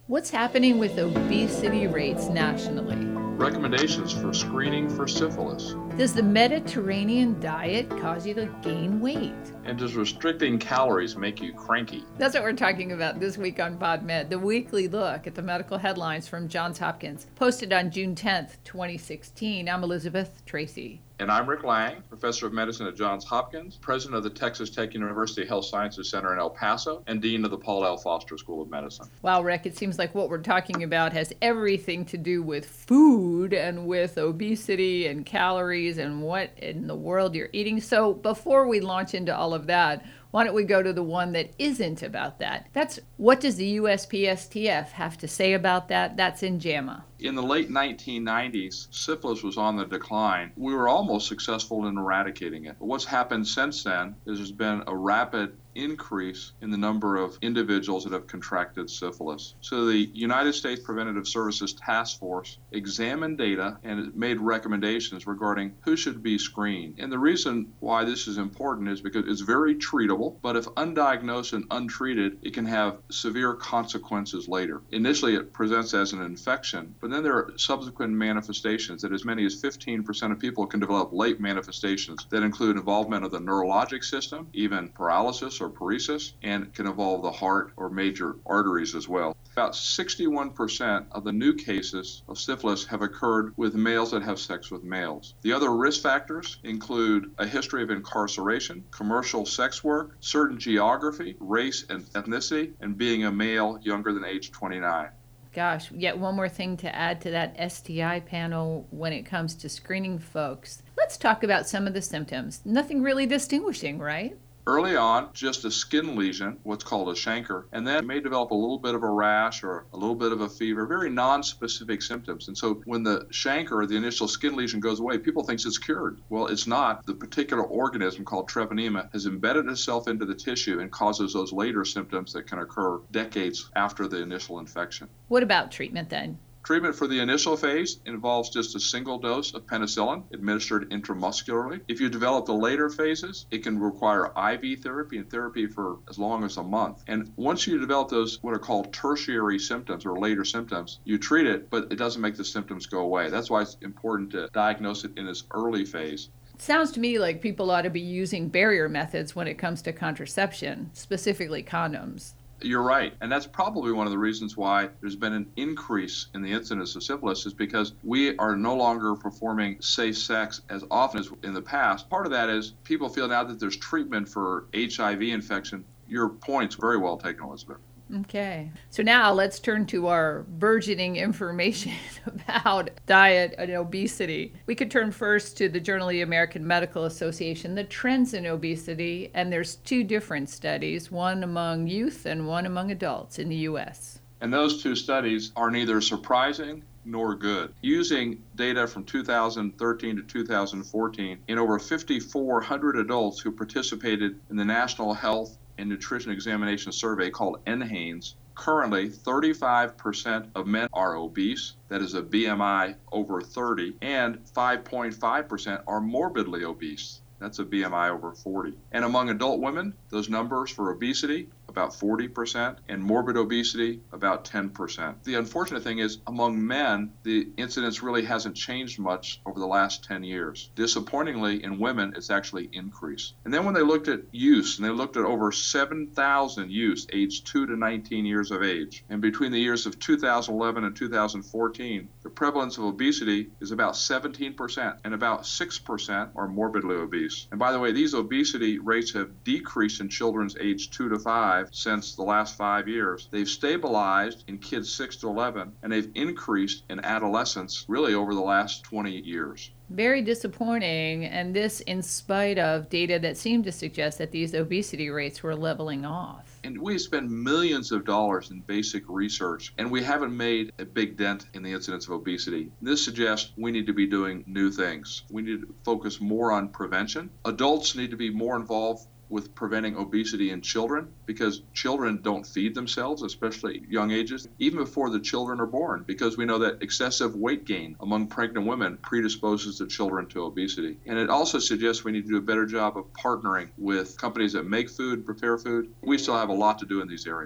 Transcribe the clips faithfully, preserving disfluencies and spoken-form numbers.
What's happening with obesity rates nationally? Recommendations for screening for syphilis. Does the Mediterranean diet cause you to gain weight? And does restricting calories make you cranky? That's what we're talking about this week on PodMed, the weekly look at the medical headlines from Johns Hopkins, posted on June tenth, twenty sixteen. I'm Elizabeth Tracy. And I'm Rick Lang, professor of medicine at Johns Hopkins, president of the Texas Tech University Health Sciences Center in El Paso, and dean of the Paul L. Foster School of Medicine. Wow, Rick, it seems like what we're talking about has everything to do with food and with obesity and calories and what in the world you're eating. So before we launch into all of that, why don't we go to the one that isn't about that? That's what does the U S P S T F have to say about that? That's in JAMA. In the late nineteen nineties, syphilis was on the decline. We were almost successful in eradicating it. But what's happened since then is there's been a rapid increase in the number of individuals that have contracted syphilis. So the United States Preventative Services Task Force examined data and made recommendations regarding who should be screened. And the reason why this is important is because it's very treatable, but if undiagnosed and untreated, it can have severe consequences later. Initially, it presents as an infection, but then there are subsequent manifestations that as many as fifteen percent of people can develop late manifestations that include involvement of the neurologic system, even paralysis or paresis, and can involve the heart or major arteries as well. About sixty-one percent of the new cases of syphilis have occurred with males that have sex with males. The other risk factors include a history of incarceration, commercial sex work, certain geography, race and ethnicity, and being a male younger than age twenty-nine. Gosh, yet one more thing to add to that S T I panel when it comes to screening folks. Let's talk about some of the symptoms. Nothing really distinguishing, right? Early on, just a skin lesion, what's called a chancre, and then it may develop a little bit of a rash or a little bit of a fever, very non-specific symptoms. And so when the chancre, or the initial skin lesion, goes away, people think it's cured. Well, it's not. The particular organism called treponema has embedded itself into the tissue and causes those later symptoms that can occur decades after the initial infection. What about treatment then? Treatment for the initial phase involves just a single dose of penicillin administered intramuscularly. If you develop the later phases, it can require I V therapy and therapy for as long as a month. And once you develop those what are called tertiary symptoms or later symptoms, you treat it, but it doesn't make the symptoms go away. That's why it's important to diagnose it in its early phase. It sounds to me like people ought to be using barrier methods when it comes to contraception, specifically condoms. You're right. And that's probably one of the reasons why there's been an increase in the incidence of syphilis is because we are no longer performing safe sex as often as in the past. Part of that is people feel now that there's treatment for H I V infection. Your point's very well taken, Elizabeth. Okay. So now let's turn to our burgeoning information about diet and obesity. We could turn first to the Journal of the American Medical Association, the trends in obesity, and there's two different studies, one among youth and one among adults in the U S. And those two studies are neither surprising nor good. Using data from two thousand thirteen to two thousand fourteen, in over five thousand four hundred adults who participated in the National Health and Nutrition Examination Survey called N HANES, currently thirty-five percent of men are obese, that is a B M I over thirty, and five point five percent are morbidly obese. That's a B M I over forty. And among adult women, those numbers for obesity, about forty percent, and morbid obesity, about ten percent. The unfortunate thing is, among men, the incidence really hasn't changed much over the last ten years. Disappointingly, in women, it's actually increased. And then when they looked at use, and they looked at over seven thousand youths aged two to nineteen years of age, and between the years of two thousand eleven and two thousand fourteen, the prevalence of obesity is about seventeen percent, and about six percent are morbidly obese. And by the way, these obesity rates have decreased in children's age two to five since the last five years. They've stabilized in kids six to eleven, and they've increased in adolescents really over the last twenty years. Very disappointing, and this in spite of data that seemed to suggest that these obesity rates were leveling off. And we spend millions of dollars in basic research, and we haven't made a big dent in the incidence of obesity. This suggests we need to be doing new things. We need to focus more on prevention. Adults need to be more involved with preventing obesity in children, because children don't feed themselves, especially at young ages, even before the children are born, because we know that excessive weight gain among pregnant women predisposes the children to obesity. And it also suggests we need to do a better job of partnering with companies that make food, prepare food. We still have a lot to do in these areas.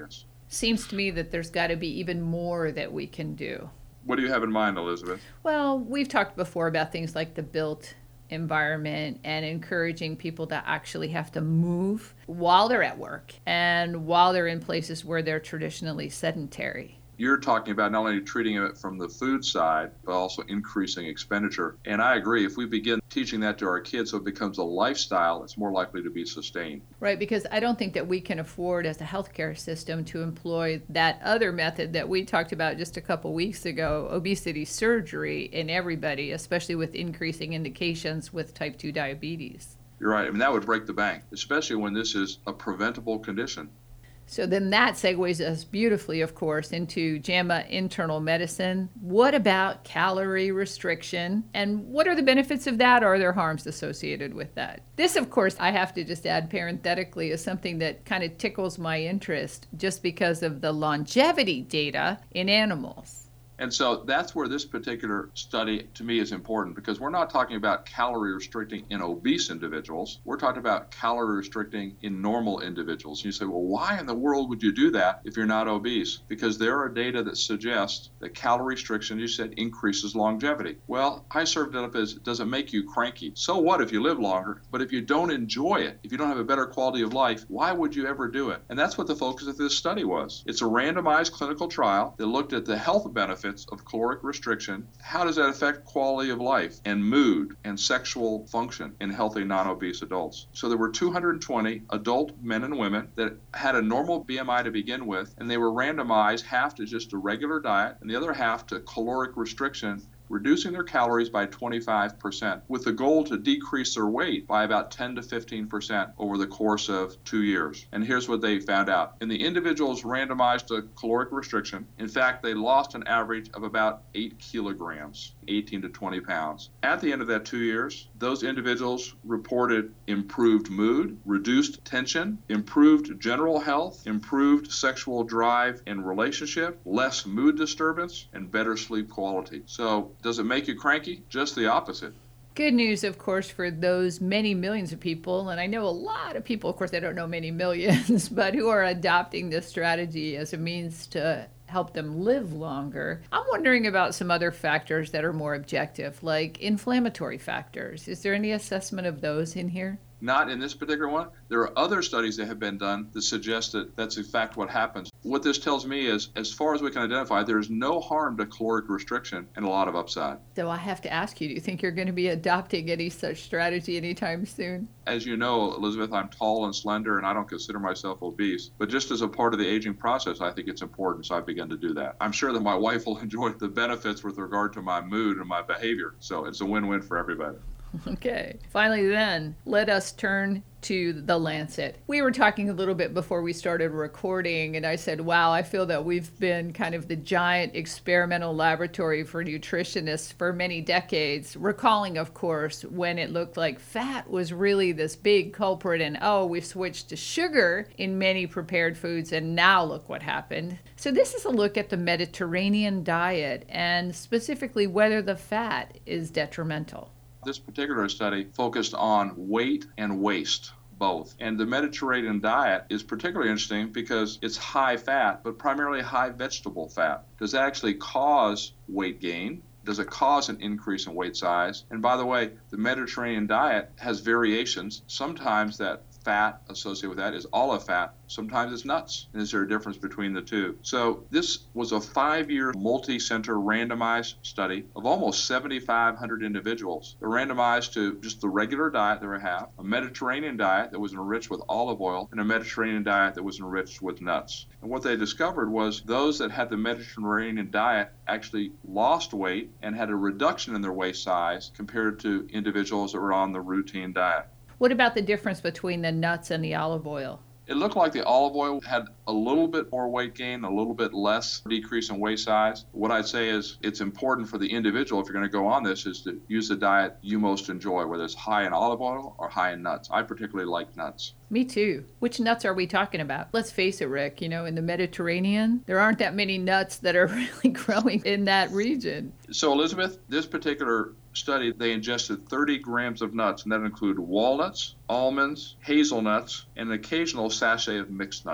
Seems to me that there's got to be even more that we can do. What do you have in mind, Elizabeth? Well, we've talked before about things like the built environment and encouraging people to actually have to move while they're at work and while they're in places where they're traditionally sedentary. You're talking about not only treating it from the food side, but also increasing expenditure. And I agree, if we begin teaching that to our kids so it becomes a lifestyle, it's more likely to be sustained. Right, because I don't think that we can afford as a healthcare system to employ that other method that we talked about just a couple weeks ago, obesity surgery in everybody, especially with increasing indications with type two diabetes. You're right. I mean, that would break the bank, especially when this is a preventable condition. So then that segues us beautifully, of course, into JAMA Internal Medicine. What about calorie restriction? And what are the benefits of that? Or are there harms associated with that? This, of course, I have to just add parenthetically, is something that kind of tickles my interest just because of the longevity data in animals. And so that's where this particular study to me is important, because we're not talking about calorie restricting in obese individuals. We're talking about calorie restricting in normal individuals. And you say, well, why in the world would you do that if you're not obese? Because there are data that suggest that calorie restriction, you said, increases longevity. Well, I served it up as, does it make you cranky? So what if you live longer? But if you don't enjoy it, if you don't have a better quality of life, why would you ever do it? And that's what the focus of this study was. It's a randomized clinical trial that looked at the health benefits of caloric restriction. How does that affect quality of life and mood and sexual function in healthy non-obese adults? So there were two hundred twenty adult men and women that had a normal B M I to begin with, and they were randomized half to just a regular diet and the other half to caloric restriction, reducing their calories by twenty-five percent, with the goal to decrease their weight by about ten to fifteen percent over the course of two years. And here's what they found out. In the individuals randomized to caloric restriction, in fact, they lost an average of about eight kilograms, eighteen to twenty pounds. At the end of that two years, those individuals reported improved mood, reduced tension, improved general health, improved sexual drive and relationship, less mood disturbance, and better sleep quality. So does it make you cranky? Just the opposite. Good news, of course, for those many millions of people, and I know a lot of people, of course, I don't know many millions, but who are adopting this strategy as a means to help them live longer. I'm wondering about some other factors that are more objective, like inflammatory factors. Is there any assessment of those in here? Not in this particular one. There are other studies that have been done that suggest that that's in fact what happens. What this tells me is, as far as we can identify, there is no harm to caloric restriction and a lot of upside. So I have to ask you, do you think you're going to be adopting any such strategy anytime soon? As you know, Elizabeth, I'm tall and slender, and I don't consider myself obese. But just as a part of the aging process, I think it's important, so I've begun to do that. I'm sure that my wife will enjoy the benefits with regard to my mood and my behavior. So it's a win-win for everybody. Okay. Finally then, let us turn to The Lancet. We were talking a little bit before we started recording, and I said, wow, I feel that we've been kind of the giant experimental laboratory for nutritionists for many decades, recalling, of course, when it looked like fat was really this big culprit, and oh, we've switched to sugar in many prepared foods, and now look what happened. So this is a look at the Mediterranean diet, and specifically whether the fat is detrimental. This particular study focused on weight and waste, both. And the Mediterranean diet is particularly interesting because it's high fat, but primarily high vegetable fat. Does that actually cause weight gain? Does it cause an increase in weight size? And by the way, the Mediterranean diet has variations. Sometimes that fat associated with that is olive fat. Sometimes it's nuts. And is there a difference between the two? So this was a five-year multi-center randomized study of almost seventy-five hundred individuals. They're randomized to just the regular diet that we have, a Mediterranean diet that was enriched with olive oil, and a Mediterranean diet that was enriched with nuts. And what they discovered was those that had the Mediterranean diet actually lost weight and had a reduction in their waist size compared to individuals that were on the routine diet. What about the difference between the nuts and the olive oil? It looked like the olive oil had a little bit more weight gain, a little bit less decrease in waist size. What I'd say is it's important for the individual, if you're going to go on this, is to use the diet you most enjoy, whether it's high in olive oil or high in nuts. I particularly like nuts. Me too. Which nuts are we talking about? Let's face it, Rick, you know, in the Mediterranean, there aren't that many nuts that are really growing in that region. So, Elizabeth, this particular study, they ingested thirty grams of nuts, and that included walnuts, almonds, hazelnuts, and an occasional sachet of mixed nuts.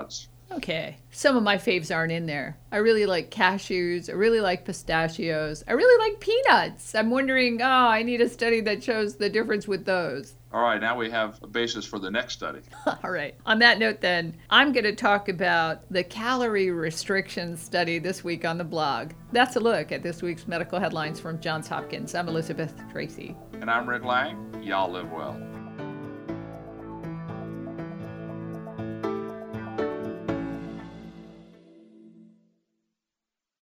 Okay. Some of my faves aren't in there. I really like cashews. I really like pistachios. I really like peanuts. I'm wondering, oh, I need a study that shows the difference with those. All right, now we have a basis for the next study. All right. On that note, then, I'm going to talk about the calorie restriction study this week on the blog. That's a look at this week's medical headlines from Johns Hopkins. I'm Elizabeth Tracy. And I'm Rick Lang. Y'all live well.